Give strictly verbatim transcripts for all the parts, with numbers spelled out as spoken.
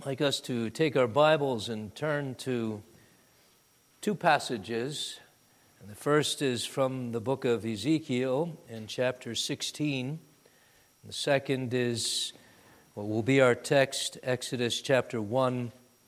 I'd like us to take our Bibles and turn to two passages. And the first is from the book of Ezekiel in chapter sixteen. And the second is what will be our text, Exodus chapter one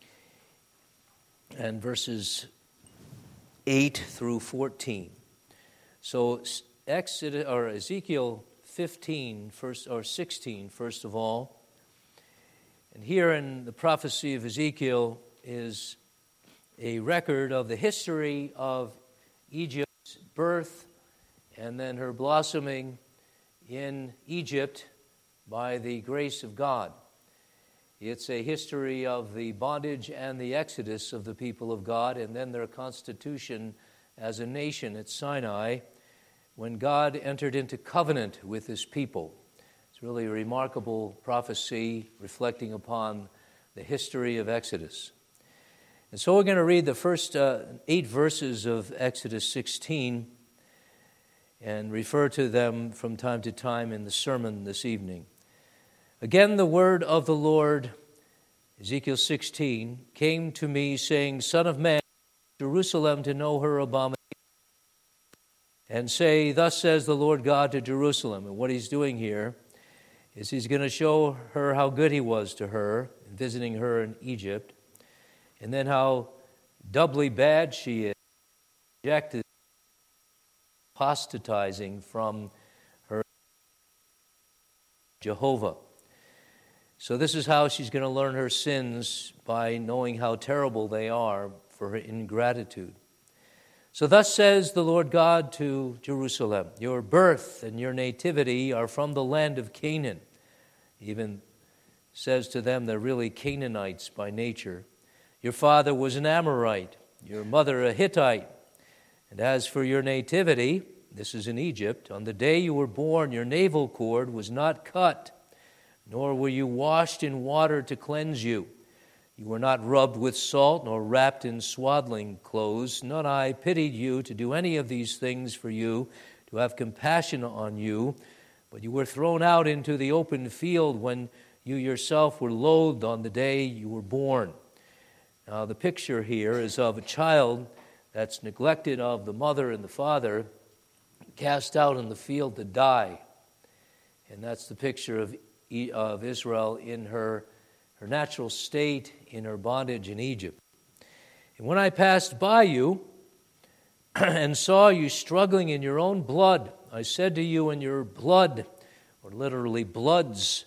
and verses eight through fourteen. So Exodus or Ezekiel fifteen first or sixteen first of all. And here in the prophecy of Ezekiel is a record of the history of Egypt's birth and then her blossoming in Egypt by the grace of God. It's a history of the bondage and the exodus of the people of God and then their constitution as a nation at Sinai when God entered into covenant with his people. It's really a remarkable prophecy reflecting upon the history of Exodus. And so we're going to read the first uh, eight verses of Exodus sixteen and refer to them from time to time in the sermon this evening. Again, the word of the Lord, Ezekiel sixteen, came to me saying, Son of man, Jerusalem to know her abomination, and say, Thus says the Lord God to Jerusalem. And what he's doing here is he's going to show her how good he was to her, visiting her in Egypt, and then how doubly bad she is, rejected, apostatizing from her Jehovah. So this is how she's going to learn her sins, by knowing how terrible they are for her ingratitude. So thus says the Lord God to Jerusalem, Your birth and your nativity are from the land of Canaan. He even says to them they're really Canaanites by nature. Your father was an Amorite, your mother a Hittite. And as for your nativity, this is in Egypt, on the day you were born, your navel cord was not cut, nor were you washed in water to cleanse you. You were not rubbed with salt, nor wrapped in swaddling clothes. None I pitied you to do any of these things for you, to have compassion on you. But you were thrown out into the open field when you yourself were loathed on the day you were born. Now the picture here is of a child that's neglected of the mother and the father, cast out in the field to die. And that's the picture of, of Israel in her her natural state, in her bondage in Egypt. And when I passed by you and saw you struggling in your own blood, I said to you, in your blood, or literally bloods,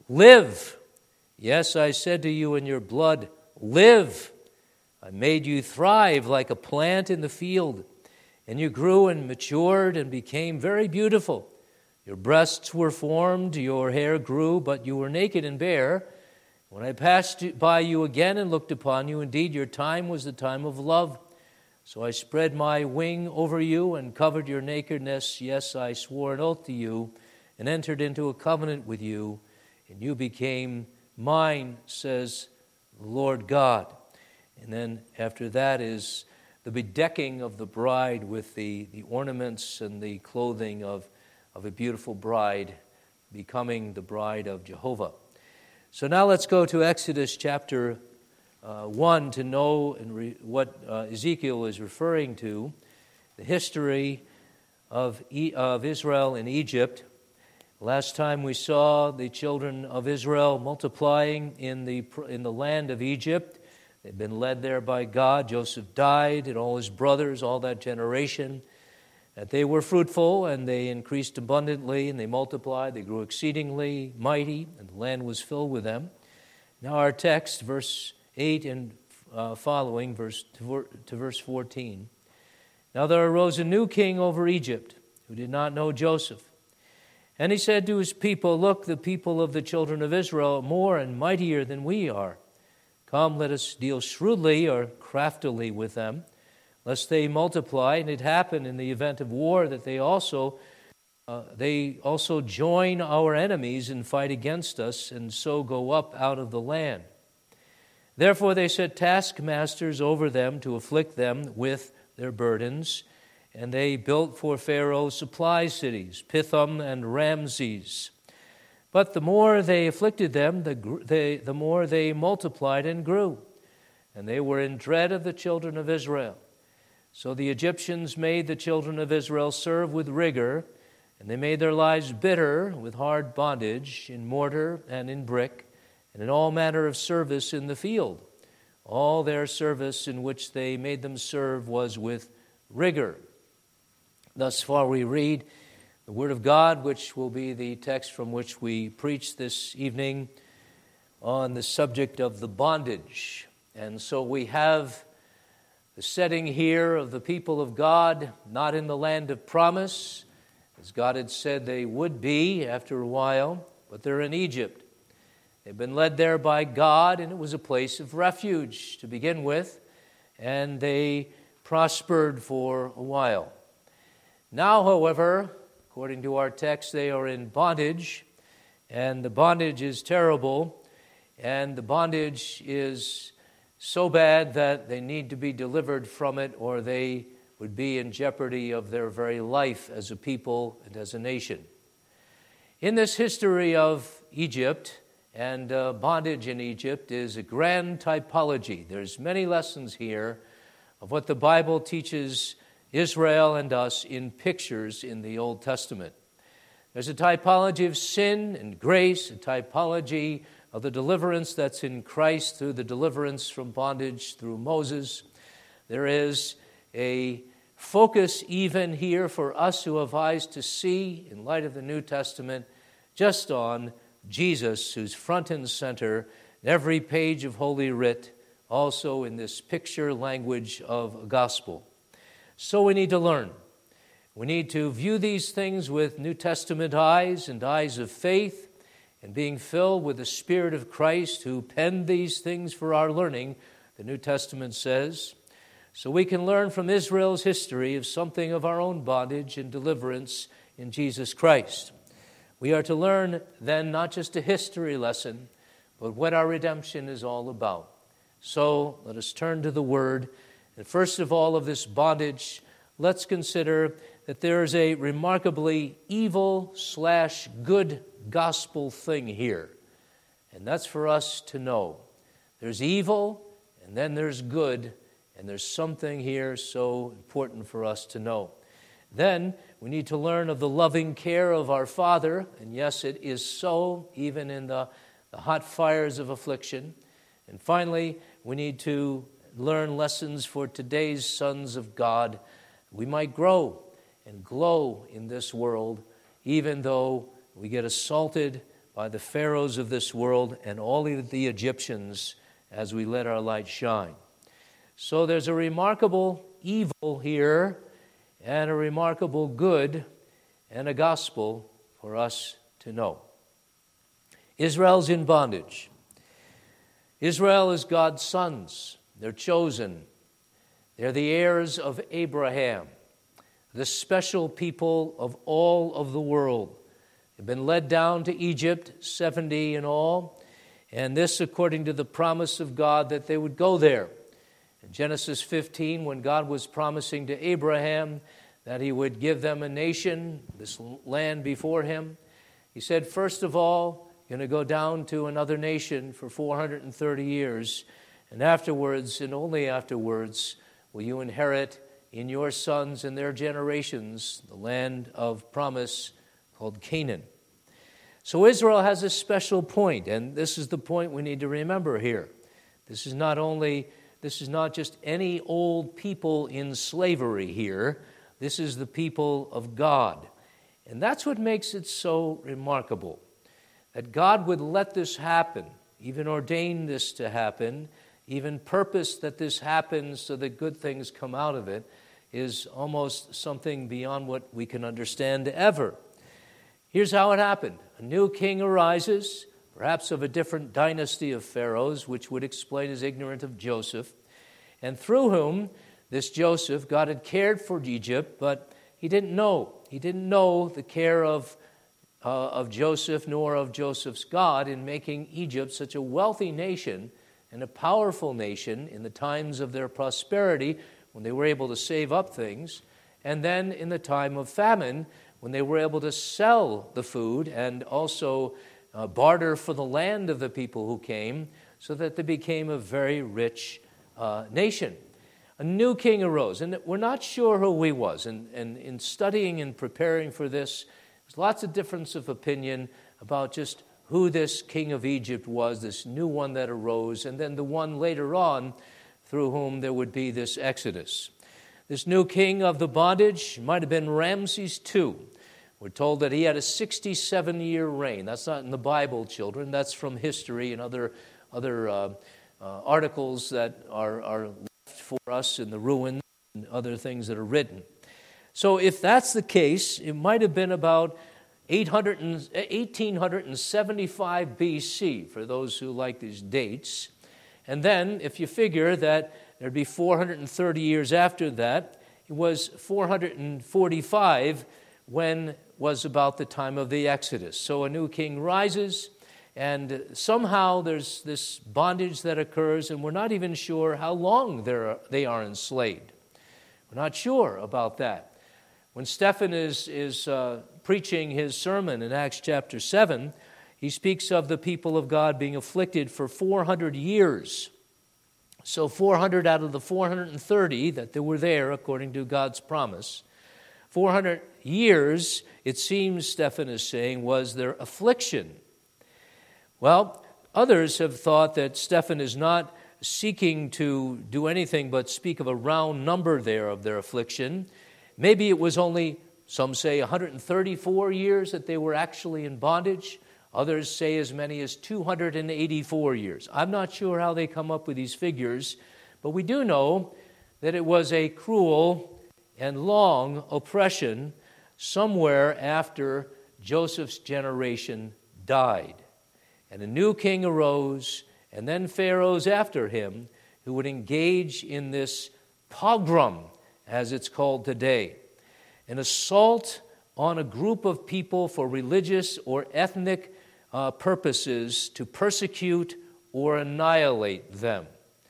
live. Yes, I said to you, in your blood, live. I made you thrive like a plant in the field, and you grew and matured and became very beautiful. Your breasts were formed, your hair grew, but you were naked and bare. When I passed by you again and looked upon you, indeed your time was the time of love. So I spread my wing over you and covered your nakedness. Yes, I swore an oath to you and entered into a covenant with you, and you became mine, says the Lord God. And then after that is the bedecking of the bride with the, the ornaments and the clothing of, of a beautiful bride, becoming the bride of Jehovah. So now let's go to Exodus chapter uh, one to know and re- what uh, Ezekiel is referring to, the history of, e- of Israel in Egypt. Last time we saw the children of Israel multiplying in the in the land of Egypt. They've been led there by God. Joseph died and all his brothers, all that generation. That they were fruitful and they increased abundantly and they multiplied. They grew exceedingly mighty and the land was filled with them. Now our text, verse eight and uh, following, verse to, to verse fourteen. Now there arose a new king over Egypt who did not know Joseph. And he said to his people, Look, the people of the children of Israel are more and mightier than we are. Come, let us deal shrewdly or craftily with them, lest they multiply, and it happen in the event of war that they also uh, they also join our enemies and fight against us, and so go up out of the land. Therefore they set taskmasters over them to afflict them with their burdens, and they built for Pharaoh supply cities, Pithom and Ramses. But the more they afflicted them, the, they, the more they multiplied and grew. And they were in dread of the children of Israel. So the Egyptians made the children of Israel serve with rigor, and they made their lives bitter with hard bondage in mortar and in brick, and in all manner of service in the field. All their service in which they made them serve was with rigor. Thus far we read the Word of God, which will be the text from which we preach this evening on the subject of the bondage. And so we have the setting here of the people of God, not in the land of promise, as God had said they would be after a while, but they're in Egypt. They've been led there by God, and it was a place of refuge to begin with, and they prospered for a while. Now, however, according to our text, they are in bondage, and the bondage is terrible, and the bondage is so bad that they need to be delivered from it, or they would be in jeopardy of their very life as a people and as a nation. In this history of Egypt and uh, bondage in Egypt is a grand typology. There's many lessons here of what the Bible teaches Israel and us in pictures in the Old Testament. There's a typology of sin and grace, a typology of the deliverance that's in Christ through the deliverance from bondage through Moses. There is a focus even here for us who have eyes to see in light of the New Testament just on Jesus, who's front and center in every page of Holy Writ, also in this picture language of gospel. So we need to learn. We need to view these things with New Testament eyes and eyes of faith, and being filled with the Spirit of Christ who penned these things for our learning, the New Testament says, so we can learn from Israel's history of something of our own bondage and deliverance in Jesus Christ. We are to learn then not just a history lesson, but what our redemption is all about. So let us turn to the Word. And first of all of this bondage, let's consider that there is a remarkably evil slash good gospel thing here. And that's for us to know. There's evil, and then there's good, and there's something here so important for us to know. Then we need to learn of the loving care of our Father, and yes, it is so, even in the, the hot fires of affliction. And finally, we need to learn lessons for today's sons of God. We might grow and glow in this world, even though we get assaulted by the pharaohs of this world and all of the Egyptians as we let our light shine. So there's a remarkable evil here and a remarkable good and a gospel for us to know. Israel's in bondage. Israel is God's sons. They're chosen. They're the heirs of Abraham, the special people of all of the world. They've been led down to Egypt, seventy in all, and this according to the promise of God that they would go there. In Genesis fifteen, when God was promising to Abraham that he would give them a nation, this land before him, he said, first of all, you're going to go down to another nation for four hundred thirty years, and afterwards, and only afterwards, will you inherit in your sons and their generations the land of promise called Canaan. So Israel has a special point, and this is the point we need to remember here. This is not only, this is not just any old people in slavery here. This is the people of God. And that's what makes it so remarkable, that God would let this happen, even ordain this to happen, even purpose that this happens so that good things come out of it, is almost something beyond what we can understand ever. Here's how it happened. A new king arises, perhaps of a different dynasty of pharaohs, which would explain his ignorance of Joseph, and through whom this Joseph, God had cared for Egypt, but he didn't know. He didn't know the care of, uh, of Joseph, nor of Joseph's God in making Egypt such a wealthy nation and a powerful nation in the times of their prosperity, when they were able to save up things, and then in the time of famine, when they were able to sell the food and also uh, barter for the land of the people who came, so that they became a very rich uh, nation. A new king arose, and we're not sure who he was. And, and in studying and preparing for this, there's lots of difference of opinion about just who this king of Egypt was, this new one that arose, and then the one later on through whom there would be this exodus. This new king of the bondage might have been Ramses the Second. We're told that he had a sixty-seven-year reign. That's not in the Bible, children. That's from history and other other uh, uh, articles that are, are left for us in the ruins and other things that are written. So if that's the case, it might have been about eighteen seventy-five B C, for those who like these dates. And then, if you figure that there'd be four hundred thirty years after that, it was four hundred forty-five when was about the time of the Exodus. So a new king rises, and somehow there's this bondage that occurs, and we're not even sure how long they're, they are enslaved. We're not sure about that. When Stephen is, is uh, preaching his sermon in Acts chapter seven, he speaks of the people of God being afflicted for four hundred years. So four hundred out of the four hundred thirty that they were there, according to God's promise, four hundred years, it seems, Stephen is saying, was their affliction. Well, others have thought that Stephen is not seeking to do anything but speak of a round number there of their affliction. Maybe it was only, some say, one hundred thirty-four years that they were actually in bondage. Others say as many as two hundred eighty-four years. I'm not sure how they come up with these figures, but we do know that it was a cruel and long oppression somewhere after Joseph's generation died. And a new king arose, and then pharaohs after him, who would engage in this pogrom, as it's called today, an assault on a group of people for religious or ethnic uh, purposes to persecute or annihilate them.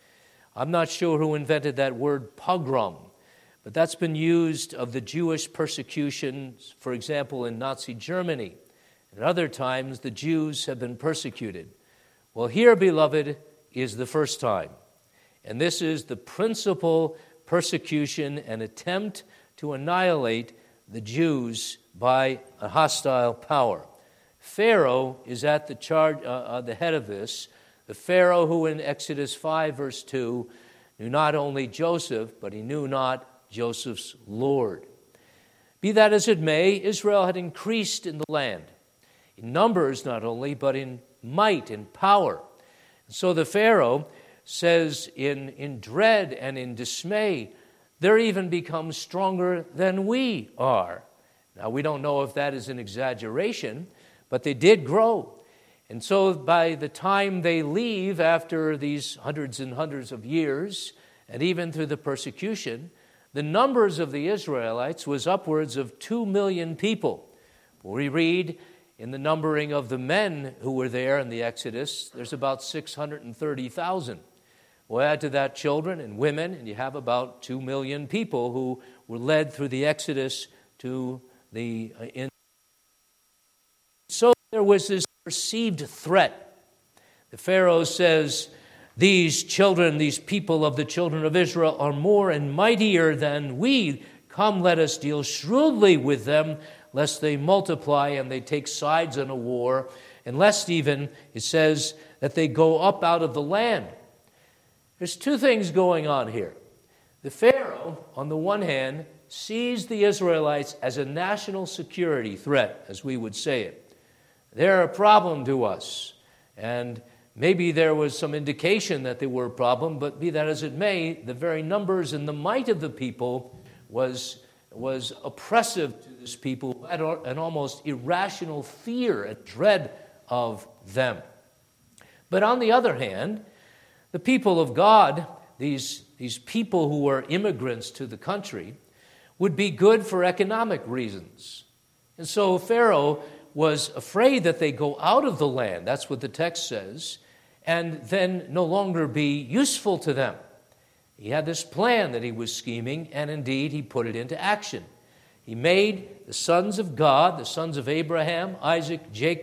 I'm not sure who invented that word pogrom, but that's been used of the Jewish persecutions, for example, in Nazi Germany. At other times, the Jews have been persecuted. Well, here, beloved, is the first time. And this is the principal persecution and attempt to annihilate the Jews by a hostile power. Pharaoh is at the charge, uh, uh, the head of this. The Pharaoh who in Exodus five, verse two, knew not only Joseph, but he knew not Joseph's Lord. Be that as it may, Israel had increased in the land, in numbers not only, but in might and power. And so the Pharaoh says in, in dread and in dismay, they're even become stronger than we are. Now, we don't know if that is an exaggeration, but they did grow. And so by the time they leave after these hundreds and hundreds of years, and even through the persecution, the numbers of the Israelites was upwards of two million people. We read in the numbering of the men who were there in the Exodus, there's about six hundred thirty thousand. We'll add to that children and women, and you have about two million people who were led through the Exodus to the uh, in. So there was this perceived threat. The Pharaoh says, these children, these people of the children of Israel are more and mightier than we. Come, let us deal shrewdly with them, lest they multiply and they take sides in a war, and lest even, it says, that they go up out of the land. There's two things going on here. The Pharaoh, on the one hand, sees the Israelites as a national security threat, as we would say it. They're a problem to us. And maybe there was some indication that they were a problem, but be that as it may, the very numbers and the might of the people was, was oppressive to this people who had an almost irrational fear and dread of them. But on the other hand, the people of God, these, these people who were immigrants to the country, would be good for economic reasons. And so Pharaoh was afraid that they go out of the land, that's what the text says, and then no longer be useful to them. He had this plan that he was scheming, and indeed he put it into action. He made the sons of God, the sons of Abraham, Isaac, Jacob,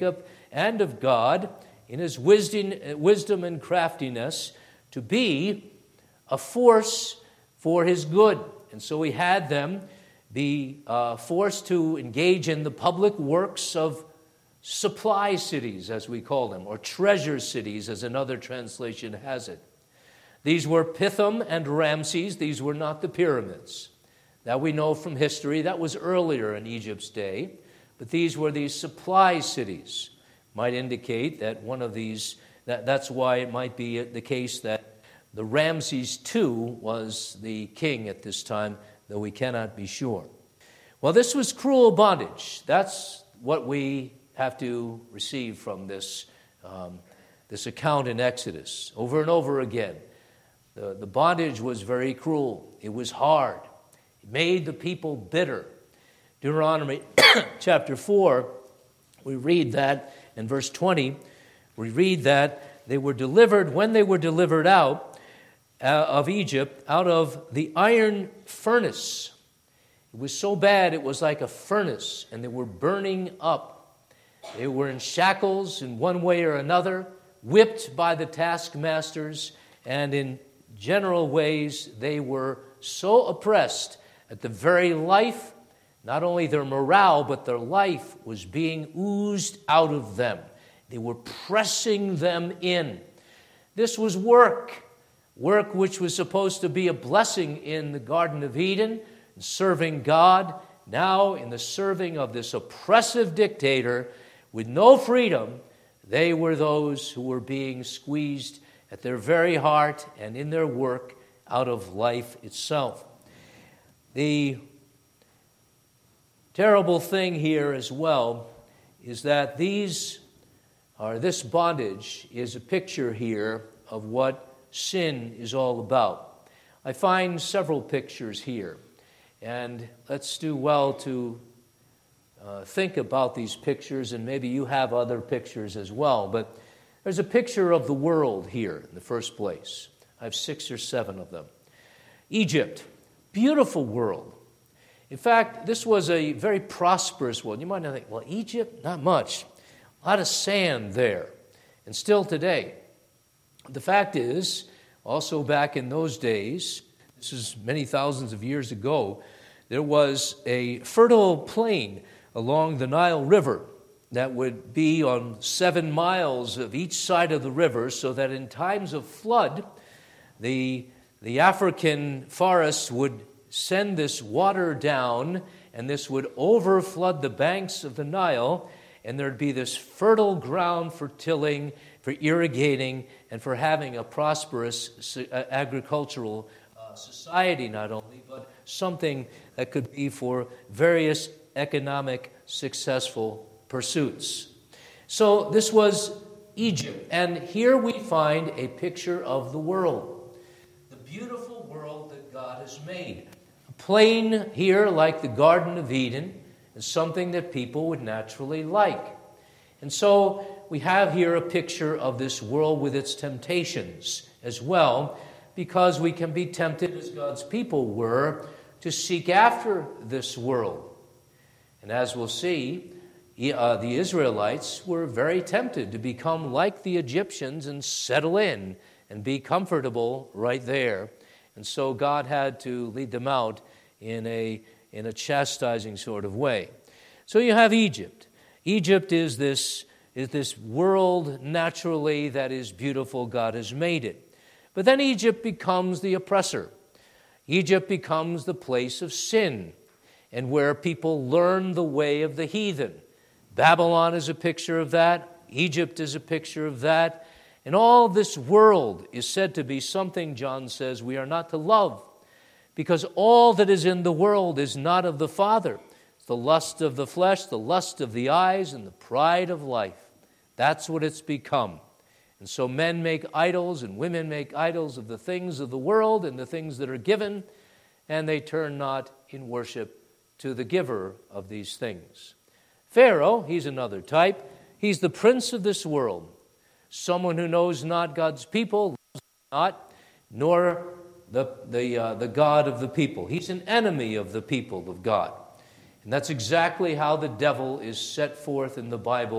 and of God in his wisdom, wisdom and craftiness to be a force for his good. And so he had them be uh, forced to engage in the public works of supply cities, as we call them, or treasure cities, as another translation has it. These were Pithom and Ramses. These were not the pyramids. That we know from history. That was earlier in Egypt's day. But these were these supply cities. Might indicate that one of these, that, that's why it might be the case that the Ramses the Second was the king at this time, though we cannot be sure. Well, this was cruel bondage. That's what we have to receive from this, um, this account in Exodus. Over and over again, the, the bondage was very cruel. It was hard. It made the people bitter. Deuteronomy chapter four, we read that in verse twenty, we read that they were delivered, when they were delivered out uh, of Egypt, out of the iron furnace. It was so bad, it was like a furnace, and they were burning up. They were in shackles in one way or another, whipped by the taskmasters, and in general ways they were so oppressed that the very life, not only their morale, but their life was being oozed out of them. They were pressing them in. This was work, work which was supposed to be a blessing in the Garden of Eden, serving God, now in the serving of this oppressive dictator with no freedom. They were those who were being squeezed at their very heart and in their work out of life itself. The terrible thing here as well is that these or this bondage is a picture here of what sin is all about. I find several pictures here, and let's do well to uh, think about these pictures, and maybe you have other pictures as well. But there's a picture of the world here in the first place. I have six or seven of them. Egypt, beautiful world. In fact, this was a very prosperous world. You might not think, well, Egypt, not much. A lot of sand there. And still today. The fact is, also back in those days, this is many thousands of years ago, there was a fertile plain along the Nile River that would be on seven miles of each side of the river, so that in times of flood, the, the African forests would send this water down, and this would overflood the banks of the Nile, and there'd be this fertile ground for tilling, for irrigating, and for having a prosperous agricultural uh, society not only, but something that could be for various economic successful pursuits. So this was Egypt, and here we find a picture of the world, the beautiful world that God has made. A plain here like the Garden of Eden is something that people would naturally like. And so we have here a picture of this world with its temptations as well, because we can be tempted, as God's people were, to seek after this world. And as we'll see, uh, the Israelites were very tempted to become like the Egyptians and settle in and be comfortable right there. And so God had to lead them out in a, in a chastising sort of way. So you have Egypt. Egypt is this, is this world naturally that is beautiful. God has made it. But then Egypt becomes the oppressor. Egypt becomes the place of sin and where people learn the way of the heathen. Babylon is a picture of that. Egypt is a picture of that. And all this world is said to be something, John says, we are not to love, because all that is in the world is not of the Father. It's the lust of the flesh, the lust of the eyes, and the pride of life. That's what it's become. And so men make idols and women make idols of the things of the world and the things that are given, and they turn not in worship to the giver of these things. Pharaoh, he's another type. He's the prince of this world. Someone who knows not God's people, loves not, nor the, the, uh, the God of the people. He's an enemy of the people of God. And that's exactly how the devil is set forth in the Bible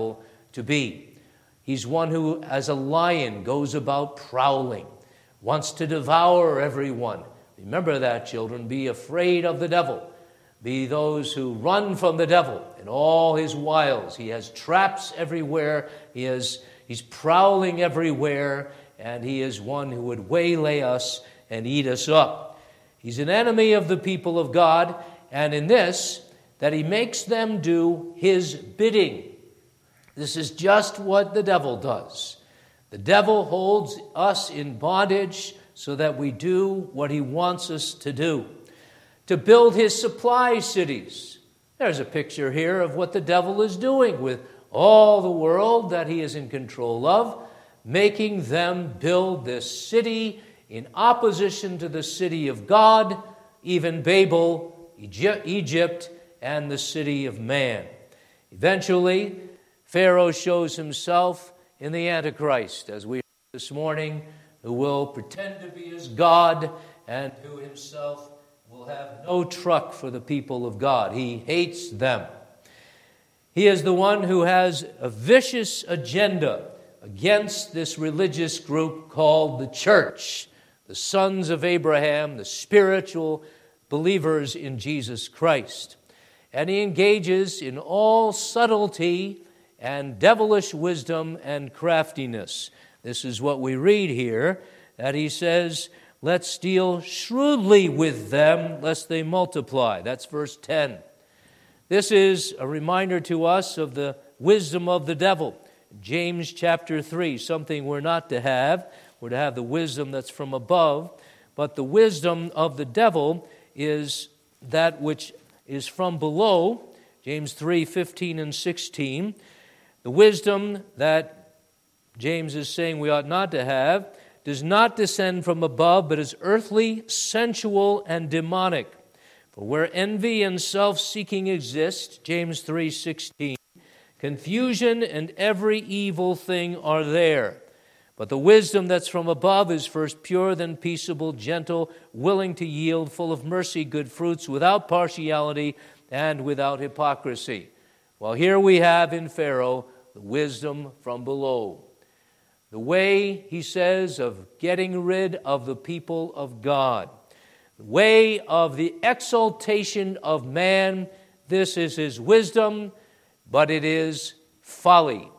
to be. He's one who, as a lion, goes about prowling, wants to devour everyone. Remember that, children. Be afraid of the devil. Be those who run from the devil and all his wiles. He has traps everywhere. He has, he's prowling everywhere, and he is one who would waylay us and eat us up. He's an enemy of the people of God, and in this, that he makes them do his bidding. This is just what the devil does. The devil holds us in bondage so that we do what he wants us to do. To build his supply cities. There's a picture here of what the devil is doing with all the world that he is in control of, making them build this city in opposition to the city of God, even Babel, Egypt, and the city of man. Eventually, Pharaoh shows himself in the Antichrist, as we heard this morning, who will pretend to be his God and who himself will have no truck for the people of God. He hates them. He is the one who has a vicious agenda against this religious group called the church, the sons of Abraham, the spiritual believers in Jesus Christ. And he engages in all subtlety and devilish wisdom and craftiness. This is what we read here, that he says, let's deal shrewdly with them, lest they multiply. That's verse ten. This is a reminder to us of the wisdom of the devil. James chapter three, something we're not to have. We're to have the wisdom that's from above. But the wisdom of the devil is that which is from below. James three, fifteen and sixteen. The wisdom that James is saying we ought not to have does not descend from above, but is earthly, sensual, and demonic. For where envy and self-seeking exist, James three sixteen, confusion and every evil thing are there. But the wisdom that's from above is first pure, then peaceable, gentle, willing to yield, full of mercy, good fruits, without partiality and without hypocrisy. Well, here we have in Pharaoh the wisdom from below. The way, he says, of getting rid of the people of God. The way of the exaltation of man. This is his wisdom, but it is folly.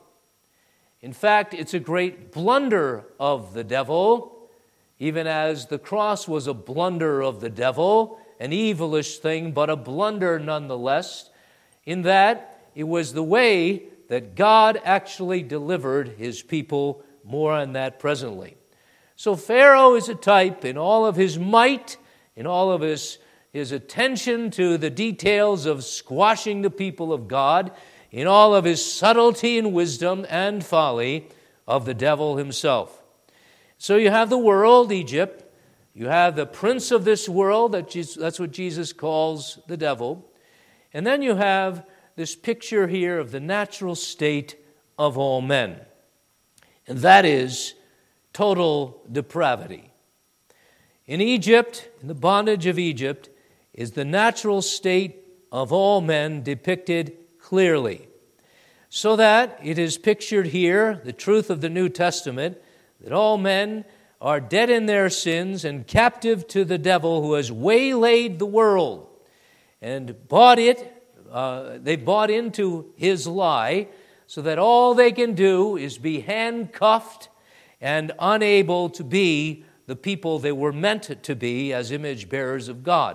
In fact, it's a great blunder of the devil, even as the cross was a blunder of the devil, an evilish thing, but a blunder nonetheless, in that it was the way that God actually delivered his people. More on that presently. So Pharaoh is a type in all of his might, in all of his, his attention to the details of squashing the people of God, in all of his subtlety and wisdom and folly of the devil himself. So you have the world, Egypt. You have the prince of this world, that Jesus, that's what Jesus calls the devil. And then you have this picture here of the natural state of all men. And that is total depravity. In Egypt, in the bondage of Egypt, is the natural state of all men depicted clearly. So that it is pictured here, the truth of the New Testament, that all men are dead in their sins and captive to the devil who has waylaid the world and bought it. Uh, they bought into his lie, so that all they can do is be handcuffed and unable to be the people they were meant to be as image bearers of God.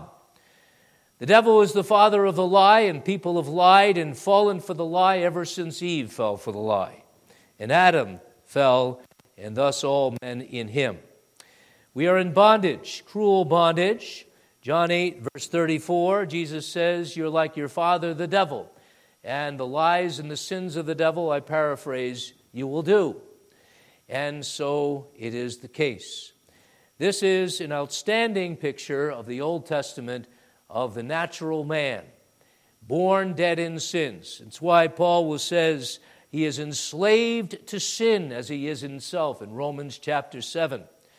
The devil is the father of the lie, and people have lied and fallen for the lie ever since Eve fell for the lie. And Adam fell, and thus all men in him. We are in bondage, cruel bondage. John eight, verse thirty-four, Jesus says, you're like your father, the devil. And the lies and the sins of the devil, I paraphrase, you will do. And so it is the case. This is an outstanding picture of the Old Testament of the natural man, born dead in sins. It's why Paul will says he is enslaved to sin as he is himself in Romans chapter seven.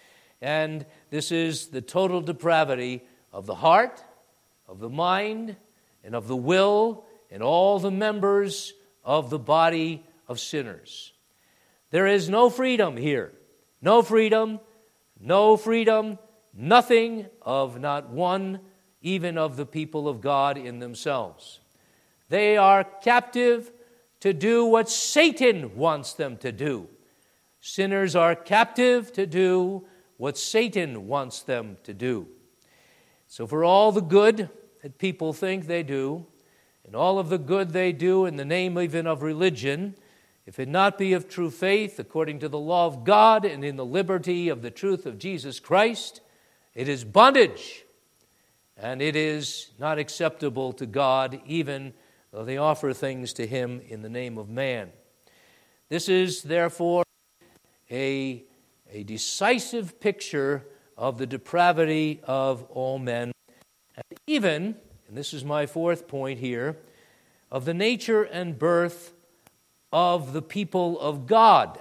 And this is the total depravity of the heart, of the mind, and of the will, and all the members of the body of sinners. There is no freedom here. No freedom, no freedom, nothing of not one, even of the people of God in themselves. They are captive to do what Satan wants them to do. Sinners are captive to do what Satan wants them to do. So for all the good that people think they do, and all of the good they do in the name even of religion, if it not be of true faith, according to the law of God and in the liberty of the truth of Jesus Christ, it is bondage, and it is not acceptable to God, even though they offer things to Him in the name of man. This is, therefore, a, a decisive picture of the depravity of all men, and even, and this is my fourth point here, of the nature and birth of the people of God.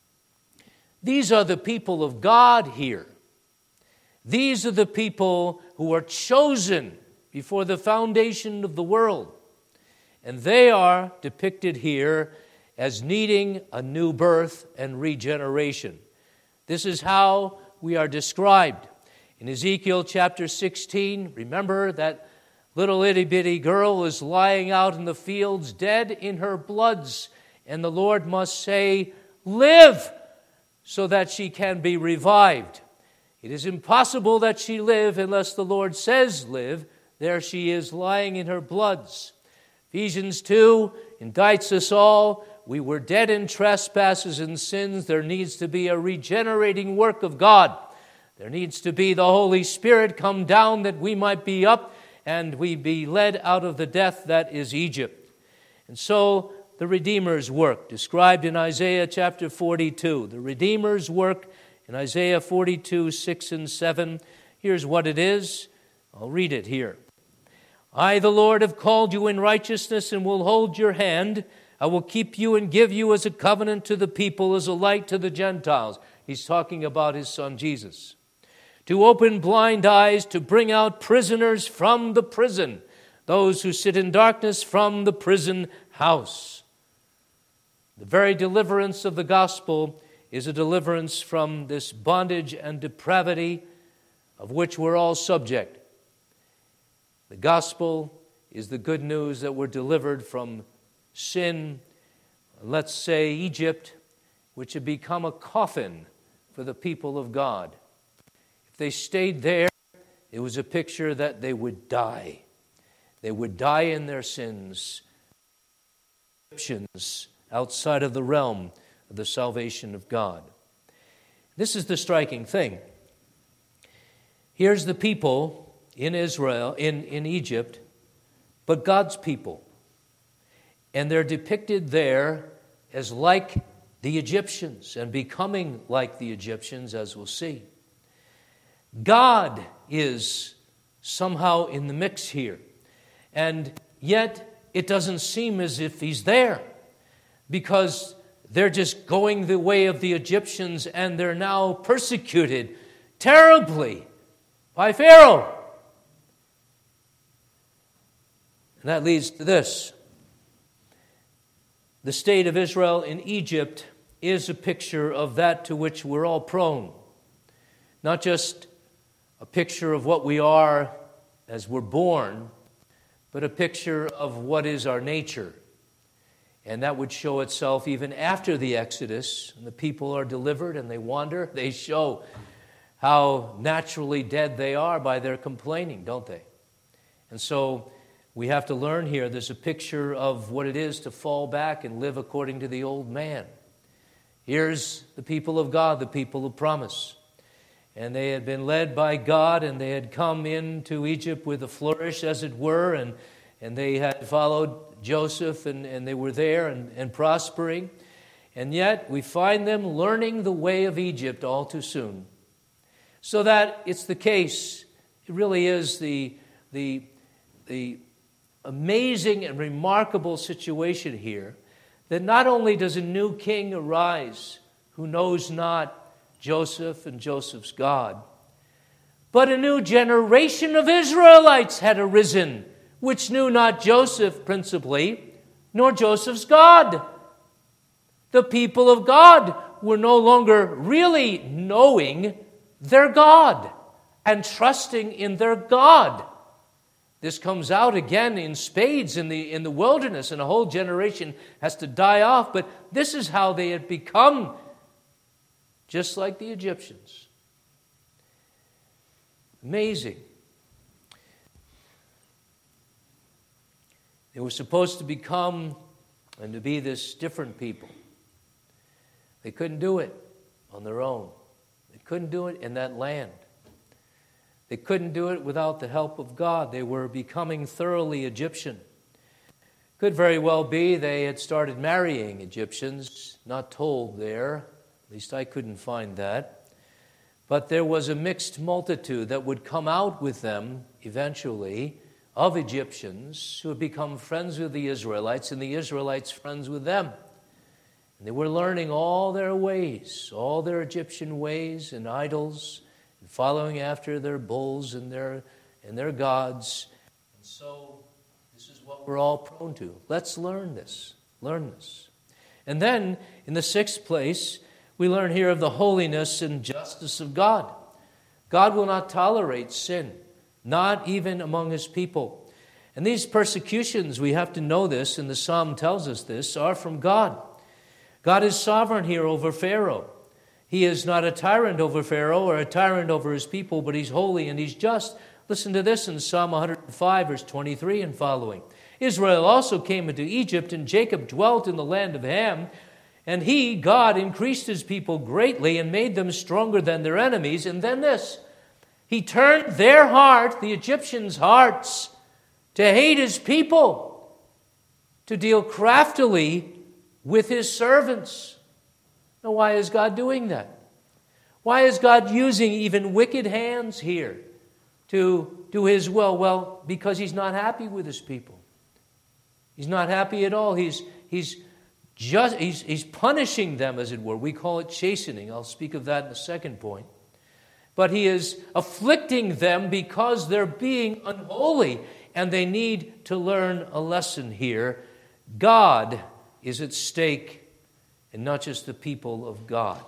These are the people of God here. These are the people who are chosen before the foundation of the world. And they are depicted here as needing a new birth and regeneration. This is how we are described. In Ezekiel chapter sixteen, remember that little itty-bitty girl is lying out in the fields, dead in her bloods, and the Lord must say, "Live," so that she can be revived. It is impossible that she live unless the Lord says, "Live." There she is lying in her bloods. Ephesians two indicts us all. We were dead in trespasses and sins. There needs to be a regenerating work of God. There needs to be the Holy Spirit come down that we might be up and we be led out of the death that is Egypt. And so the Redeemer's work, described in Isaiah chapter forty-two. The Redeemer's work in Isaiah forty-two, six and seven. Here's what it is. I'll read it here. I, the Lord, have called you in righteousness and will hold your hand. I will keep you and give you as a covenant to the people, as a light to the Gentiles. He's talking about his son Jesus. To open blind eyes, to bring out prisoners from the prison, those who sit in darkness from the prison house. The very deliverance of the gospel is a deliverance from this bondage and depravity of which we're all subject. The gospel is the good news that we're delivered from sin, let's say Egypt, which had become a coffin for the people of God. If they stayed there, it was a picture that they would die. They would die in their sins. Egyptians outside of the realm of the salvation of God. This is the striking thing. Here's the people in Israel, in, in Egypt, but God's people. And they're depicted there as like the Egyptians and becoming like the Egyptians, as we'll see. God is somehow in the mix here. And yet it doesn't seem as if He's there, because they're just going the way of the Egyptians and they're now persecuted terribly by Pharaoh. And that leads to this. The state of Israel in Egypt is a picture of that to which we're all prone. Not just a picture of what we are as we're born, but a picture of what is our nature. And that would show itself even after the Exodus, and the people are delivered and they wander. They show how naturally dead they are by their complaining, don't they? And so we have to learn here, there's a picture of what it is to fall back and live according to the old man. Here's the people of God, the people of promise. And they had been led by God, and they had come into Egypt with a flourish, as it were, and, and they had followed Joseph, and, and they were there and, and prospering. And yet we find them learning the way of Egypt all too soon. So that it's the case, it really is the, the, the amazing and remarkable situation here, that not only does a new king arise who knows not Joseph and Joseph's God, but a new generation of Israelites had arisen, which knew not Joseph principally, nor Joseph's God. The people of God were no longer really knowing their God and trusting in their God. This comes out again in spades in the, in the wilderness, and a whole generation has to die off. But this is how they had become, just like the Egyptians. Amazing. They were supposed to become and to be this different people. They couldn't do it on their own. They couldn't do it in that land. They couldn't do it without the help of God. They were becoming thoroughly Egyptian. Could very well be they had started marrying Egyptians, not told there. At least I couldn't find that. But there was a mixed multitude that would come out with them eventually of Egyptians who had become friends with the Israelites, and the Israelites friends with them. And they were learning all their ways, all their Egyptian ways and idols, and following after their bulls and their and their gods. And so this is what we're all prone to. Let's learn this. Learn this. And then, in the sixth place, we learn here of the holiness and justice of God. God will not tolerate sin, not even among his people. And these persecutions, we have to know this, and the psalm tells us this, are from God. God is sovereign here over Pharaoh. He is not a tyrant over Pharaoh or a tyrant over his people, but he's holy and he's just. Listen to this in Psalm one hundred five, verse twenty-three and following. Israel also came into Egypt, and Jacob dwelt in the land of Ham. And he, God, increased his people greatly and made them stronger than their enemies. And then this, he turned their heart, the Egyptians' hearts, to hate his people, to deal craftily with his servants. Now, why is God doing that? Why is God using even wicked hands here to do his will? Well, because he's not happy with his people. He's not happy at all. He's he's just he's he's punishing them, as it were. We call it chastening. I'll speak of that in a second point. But he is afflicting them because they're being unholy, and they need to learn a lesson here. God is at stake, and not just the people of God.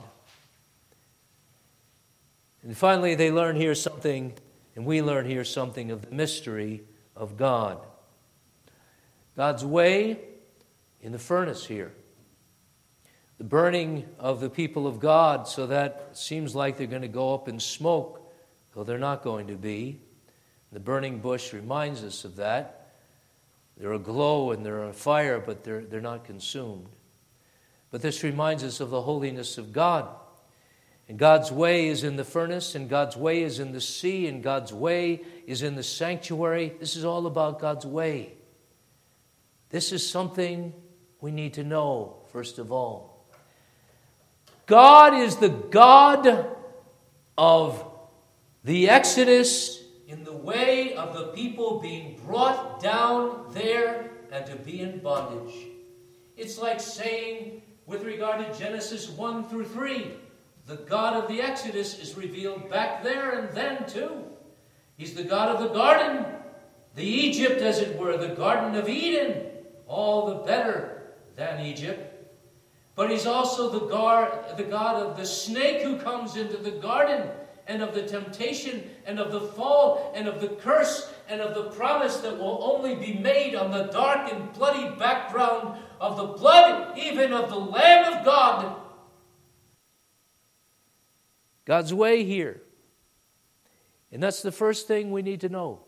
And finally, they learn here something, and we learn here something of the mystery of God. God's way in the furnace here. The burning of the people of God, so that it seems like they're going to go up in smoke, though they're not going to be. The burning bush reminds us of that. They're aglow and they're on fire, but they're, they're not consumed. But this reminds us of the holiness of God. And God's way is in the furnace, and God's way is in the sea, and God's way is in the sanctuary. This is all about God's way. This is something we need to know, first of all. God is the God of the Exodus in the way of the people being brought down there and to be in bondage. It's like saying, with regard to Genesis one through three, the God of the Exodus is revealed back there and then too. He's the God of the garden, the Egypt, as it were, the Garden of Eden, all the better than Egypt. But he's also the God, the God of the snake who comes into the garden, and of the temptation, and of the fall, and of the curse, and of the promise that will only be made on the dark and bloody background of the blood, even of the Lamb of God. God's way here. And that's the first thing we need to know.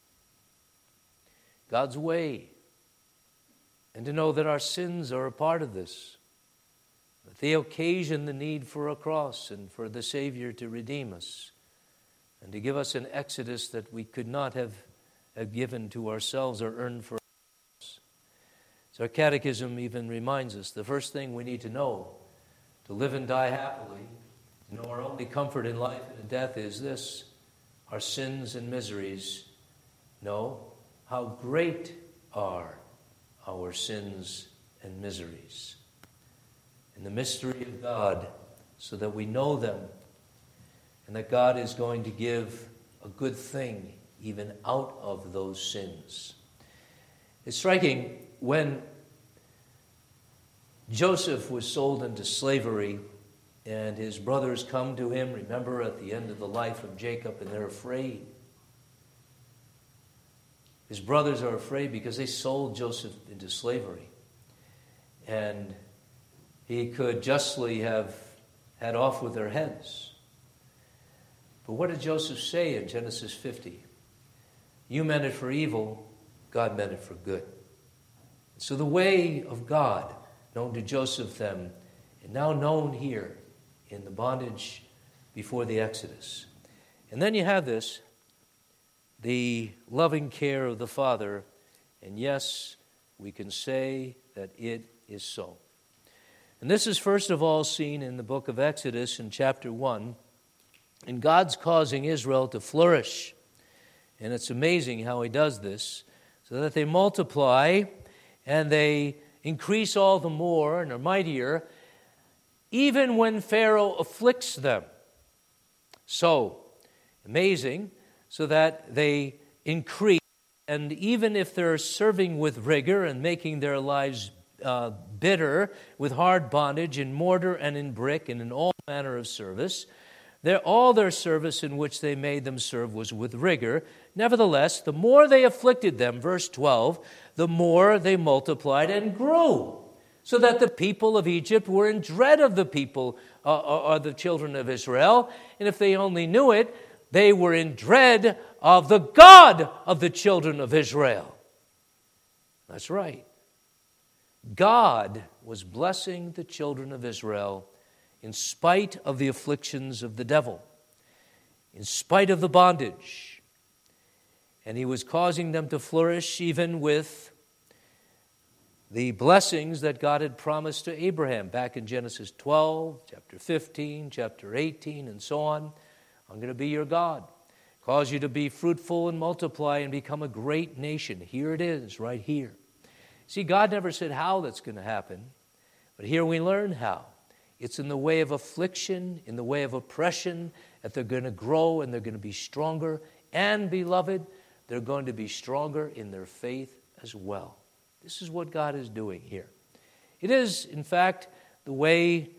God's way. And to know that our sins are a part of this. That they occasion the need for a cross and for the Savior to redeem us. And to give us an exodus that we could not have, have given to ourselves or earned for ourselves. So our catechism even reminds us the first thing we need to know to live and die happily, to know our only comfort in life and in death is this: our sins and miseries. No, how great are our sins and miseries. And the mystery of God, so that we know them, and that God is going to give a good thing even out of those sins. It's striking when Joseph was sold into slavery, and his brothers come to him, remember, at the end of the life of Jacob, and they're afraid. His brothers are afraid because they sold Joseph into slavery. And he could justly have had off with their heads. But what did Joseph say in Genesis fifty? You meant it for evil, God meant it for good. So the way of God, known to Joseph then, and now known here in the bondage before the Exodus. And then you have this, the loving care of the Father, and yes, we can say that it is so. And this is first of all seen in the book of Exodus in chapter one, and God's causing Israel to flourish. And it's amazing how he does this, so that they multiply and they increase all the more and are mightier, even when Pharaoh afflicts them. So, amazing, so that they increase, and even if they're serving with rigor and making their lives uh, bitter with hard bondage in mortar and in brick and in all manner of service, their, all their service in which they made them serve was with rigor. Nevertheless, the more they afflicted them, verse twelve, the more they multiplied and grew, so that the people of Egypt were in dread of the people, uh, or the children of Israel. And if they only knew it, they were in dread of the God of the children of Israel. That's right. God was blessing the children of Israel in spite of the afflictions of the devil, in spite of the bondage. And he was causing them to flourish even with the blessings that God had promised to Abraham back in Genesis twelve, chapter fifteen, chapter eighteen, and so on. I'm going to be your God, cause you to be fruitful and multiply and become a great nation. Here it is, right here. See, God never said how that's going to happen, but here we learn how. It's in the way of affliction, in the way of oppression, that they're going to grow and they're going to be stronger. And, beloved, they're going to be stronger in their faith as well. This is what God is doing here. It is, in fact, the way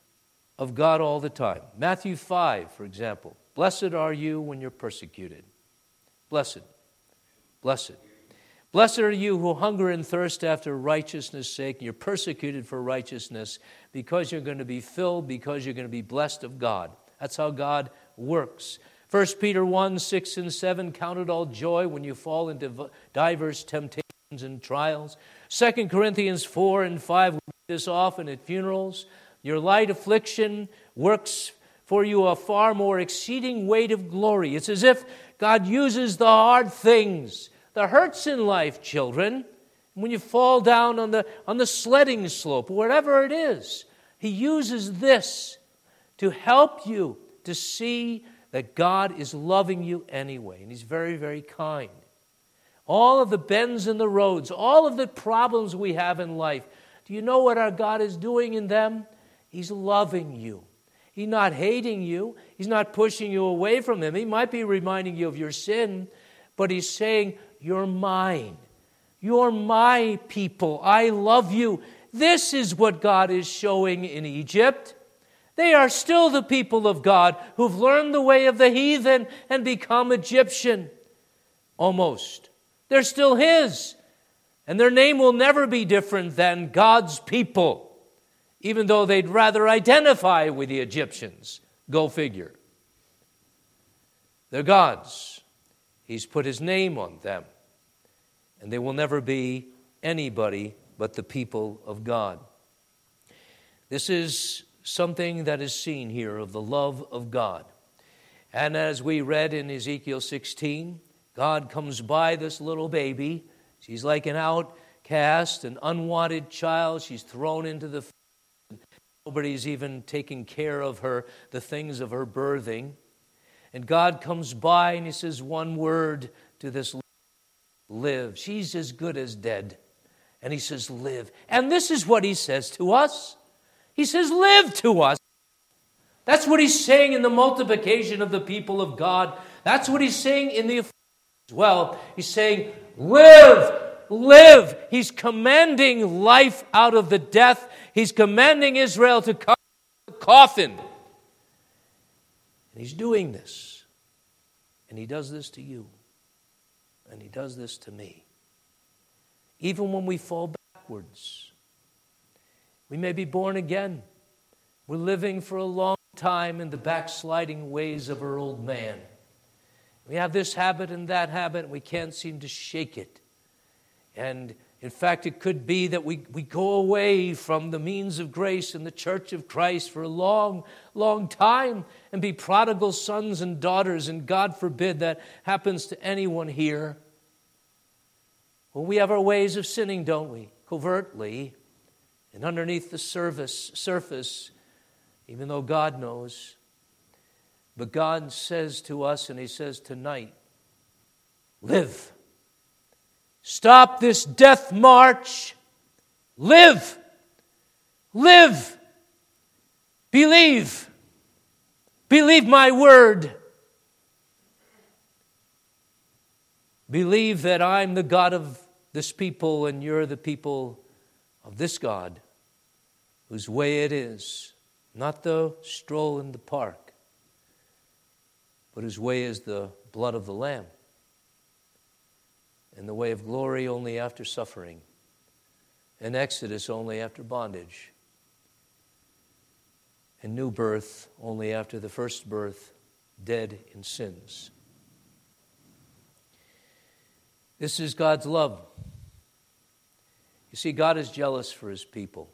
of God all the time. Matthew five, for example. Blessed are you when you're persecuted. Blessed. Blessed. Blessed are you who hunger and thirst after righteousness' sake. You're persecuted for righteousness because you're going to be filled, because you're going to be blessed of God. That's how God works. First Peter one, six and seven, count it all joy when you fall into diverse temptations and trials. Second Corinthians four and five, we read this often at funerals. Your light affliction works for you a far more exceeding weight of glory. It's as if God uses the hard things, the hurts in life, children, when you fall down on the, on the sledding slope, whatever it is, he uses this to help you to see that God is loving you anyway, and he's very, very kind. All of the bends in the roads, all of the problems we have in life, do you know what our God is doing in them? He's loving you. He's not hating you. He's not pushing you away from him. He might be reminding you of your sin, but he's saying, you're mine. You're my people. I love you. This is what God is showing in Egypt. They are still the people of God who've learned the way of the heathen and become Egyptian. Almost. They're still his. And their name will never be different than God's people, even though they'd rather identify with the Egyptians. Go figure. They're God's. He's put his name on them. And they will never be anybody but the people of God. This is something that is seen here of the love of God. And as we read in Ezekiel sixteen, God comes by this little baby. She's like an outcast, an unwanted child. She's thrown into the field. Nobody's even taking care of her, the things of her birthing. And God comes by and he says one word to this little, live. She's as good as dead. And he says, live. And this is what he says to us. He says, live to us. That's what he's saying in the multiplication of the people of God. That's what he's saying in the as well. He's saying, live. live. He's commanding life out of the death. He's commanding Israel to come out of the coffin. And he's doing this. And he does this to you. And he does this to me. Even when we fall backwards. We may be born again. We're living for a long time in the backsliding ways of our old man. We have this habit and that habit, and we can't seem to shake it. And in fact, it could be that we, we go away from the means of grace in the church of Christ for a long, long time and be prodigal sons and daughters, and God forbid that happens to anyone here. Well, we have our ways of sinning, don't we? Covertly. And underneath the surface, surface, even though God knows. But God says to us, and he says tonight, live. Stop this death march. Live. Live. Believe. Believe my word. Believe that I'm the God of this people and you're the people of this God, whose way it is, not the stroll in the park, but whose way is the blood of the Lamb, and the way of glory only after suffering, and exodus only after bondage, and new birth only after the first birth, dead in sins. This is God's love. You see, God is jealous for his people.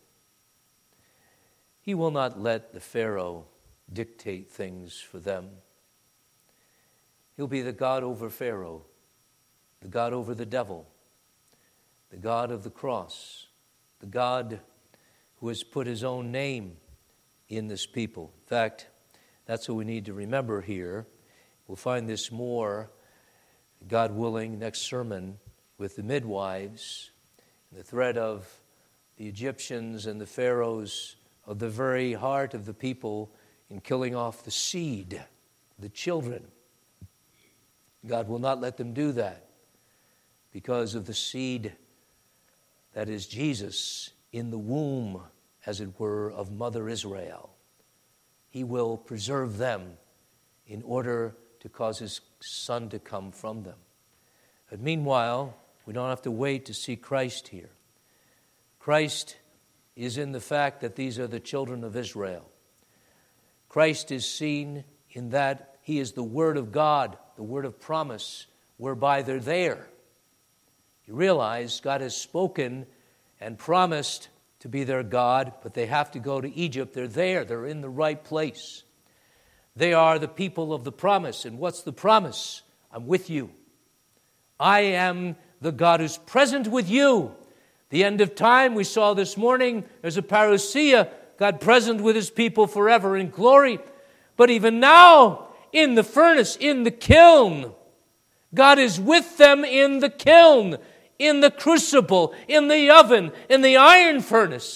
He will not let the Pharaoh dictate things for them. He'll be the God over Pharaoh, the God over the devil, the God of the cross, the God who has put his own name in this people. In fact, that's what we need to remember here. We'll find this more, God willing, next sermon with the midwives, the threat of the Egyptians and the pharaohs of the very heart of the people in killing off the seed, the children. God will not let them do that because of the seed that is Jesus in the womb, as it were, of Mother Israel. He will preserve them in order to cause his Son to come from them. But meanwhile, we don't have to wait to see Christ here. Christ is in the fact that these are the children of Israel. Christ is seen in that he is the Word of God, the Word of promise, whereby they're there. You realize God has spoken and promised to be their God, but they have to go to Egypt. They're there. They're in the right place. They are the people of the promise. And what's the promise? I'm with you. I am the God who's present with you. The end of time, we saw this morning, there's a parousia, God present with his people forever in glory. But even now, in the furnace, in the kiln, God is with them in the kiln, in the crucible, in the oven, in the iron furnace.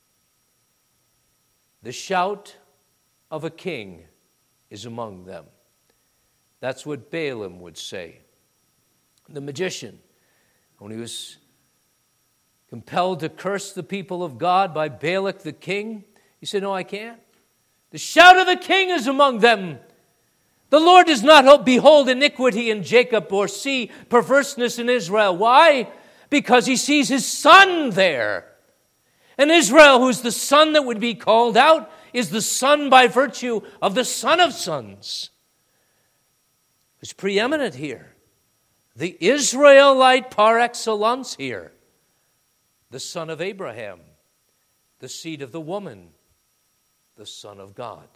The shout of a king is among them. That's what Balaam would say. The magician, when he was compelled to curse the people of God by Balak the king, he said, no, I can't. The shout of the king is among them. The Lord does not behold iniquity in Jacob or see perverseness in Israel. Why? Because he sees his son there. And Israel, who's the son that would be called out, is the son by virtue of the Son of Sons. It's preeminent here. The Israelite par excellence here. The son of Abraham, the seed of the woman, the Son of God.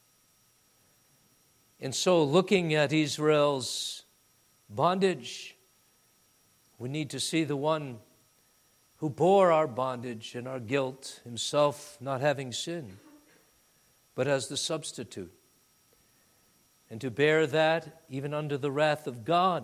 And so, looking at Israel's bondage, we need to see the one who bore our bondage and our guilt, himself not having sinned, but as the substitute. And to bear that even under the wrath of God,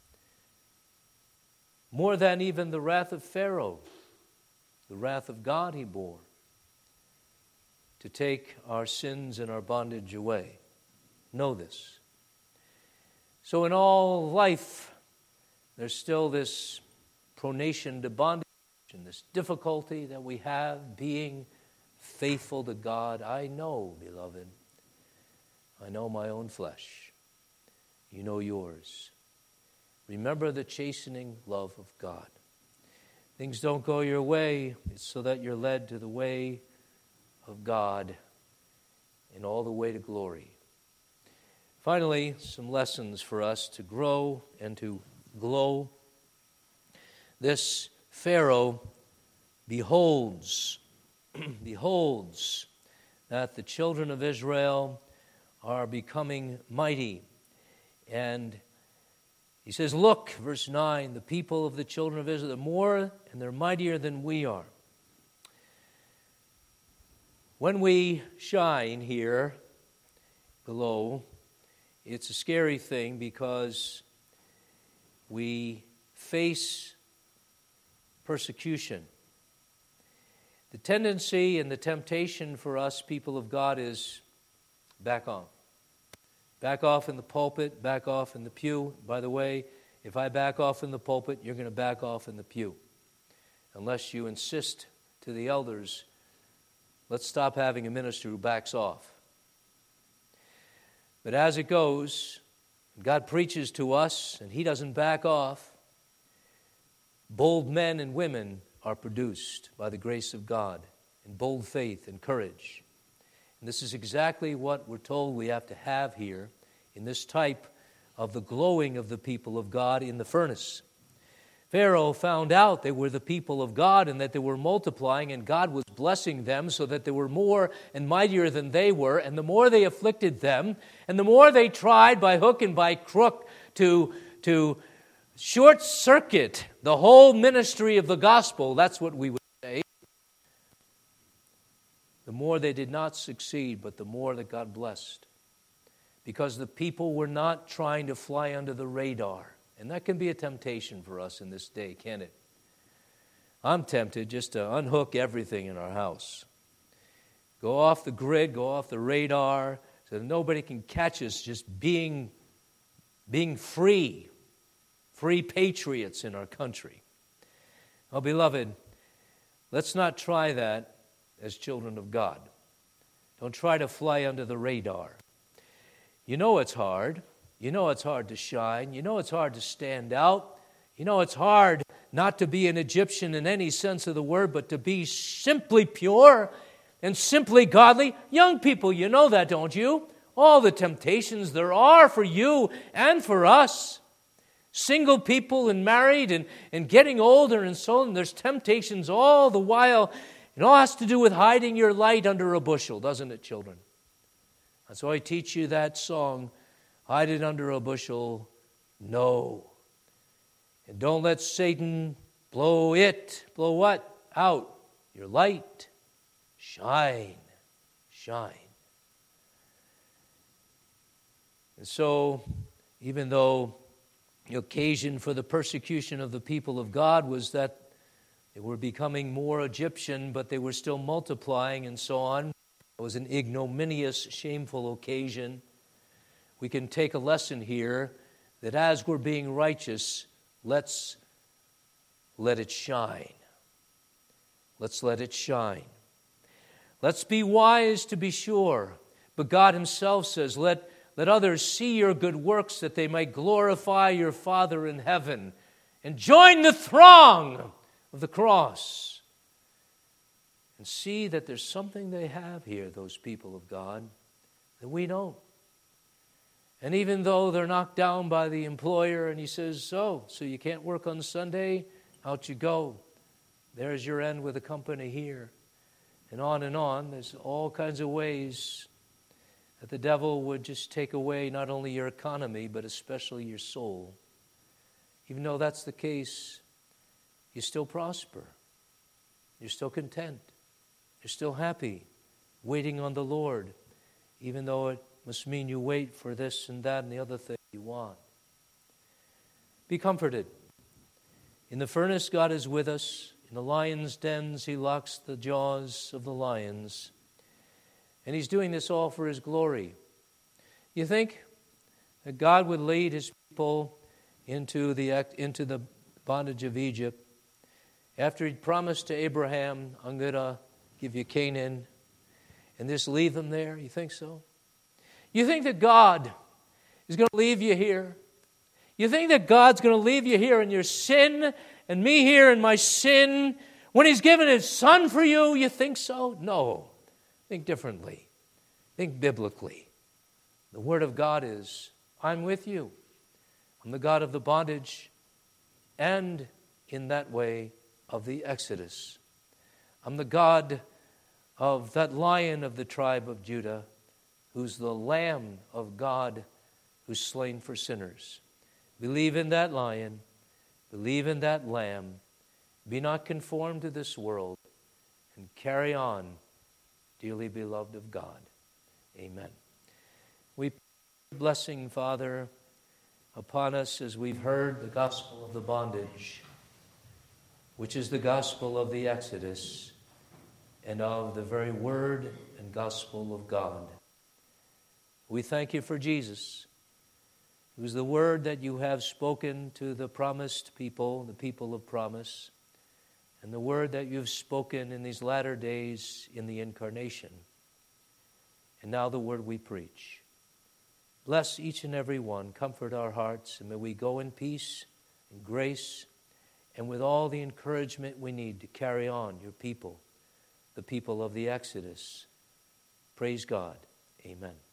more than even the wrath of Pharaoh, the wrath of God he bore, to take our sins and our bondage away. Know this. So in all life, there's still this pronation to bondage and this difficulty that we have being faithful to God. I know, beloved, I know my own flesh. You know yours. Remember the chastening love of God. Things don't go your way. It's so that you're led to the way of God and all the way to glory. Finally, some lessons for us to grow and to glow. This Pharaoh beholds, beholds that the children of Israel are becoming mighty. And he says, look, verse nine, the people of the children of Israel are more and they're mightier than we are. When we shine here below, it's a scary thing because we face persecution. The tendency and the temptation for us, people of God, is back off. Back off in the pulpit, back off in the pew. By the way, if I back off in the pulpit, you're going to back off in the pew. Unless you insist to the elders, let's stop having a minister who backs off. But as it goes, God preaches to us and he doesn't back off. Bold men and women are produced by the grace of God in bold faith and courage. And this is exactly what we're told we have to have here in this type of the glowing of the people of God in the furnace. Pharaoh found out they were the people of God and that they were multiplying, and God was blessing them so that they were more and mightier than they were. And the more they afflicted them, and the more they tried by hook and by crook to, to short-circuit the whole ministry of the gospel, that's what we would say, the more they did not succeed, but the more that God blessed. Because the people were not trying to fly under the radar. And that can be a temptation for us in this day, can't it? I'm tempted just to unhook everything in our house. Go off the grid, go off the radar, so that nobody can catch us just being, being free, free patriots in our country. Oh, beloved, let's not try that as children of God. Don't try to fly under the radar. You know it's hard. You know it's hard to shine. You know it's hard to stand out. You know it's hard not to be an Egyptian in any sense of the word, but to be simply pure and simply godly. Young people, you know that, don't you? All the temptations there are for you and for us. Single people and married and, and getting older and so on. There's temptations all the while. It all has to do with hiding your light under a bushel, doesn't it, children? That's why I teach you that song, hide it under a bushel, no. And don't let Satan blow it. Blow what? Out. Your light. Shine. Shine. And so, even though the occasion for the persecution of the people of God was that they were becoming more Egyptian, but they were still multiplying and so on, it was an ignominious, shameful occasion. We can take a lesson here that as we're being righteous, let's let it shine. Let's let it shine. Let's be wise to be sure. But God himself says, let, let others see your good works that they might glorify your Father in heaven and join the throng of the cross. And see that there's something they have here, those people of God, that we don't. And even though they're knocked down by the employer and he says, so, so you can't work on Sunday, out you go. There's your end with the company here. And on and on, there's all kinds of ways that the devil would just take away not only your economy, but especially your soul. Even though that's the case, you still prosper. You're still content. You're still happy, waiting on the Lord, even though it must mean you wait for this and that and the other thing you want. Be comforted. In the furnace, God is with us. In the lion's dens, he locks the jaws of the lions. And he's doing this all for his glory. You think that God would lead his people into the, into the bondage of Egypt After he'd promised to Abraham, I'm going to give you Canaan, and just leave them there? You think so? You think that God is going to leave you here? You think that God's going to leave you here in your sin and me here in my sin when He's given His Son for you? You think so? No. Think differently. Think biblically. The Word of God is, I'm with you. I'm the God of the bondage and, in that way, of the Exodus. I'm the God of that Lion of the tribe of Judah, who's the Lamb of God who's slain for sinners. Believe in that Lion. Believe in that Lamb. Be not conformed to this world, and carry on, dearly beloved of God. Amen. We pray your blessing, Father, upon us as we've heard the gospel of the bondage, which is the gospel of the Exodus and of the very word and gospel of God. We thank you for Jesus, who's the word that you have spoken to the promised people, the people of promise, and the word that you've spoken in these latter days in the incarnation. And now the word we preach. Bless each and every one, comfort our hearts, and may we go in peace and grace and with all the encouragement we need to carry on your people, the people of the Exodus. Praise God. Amen.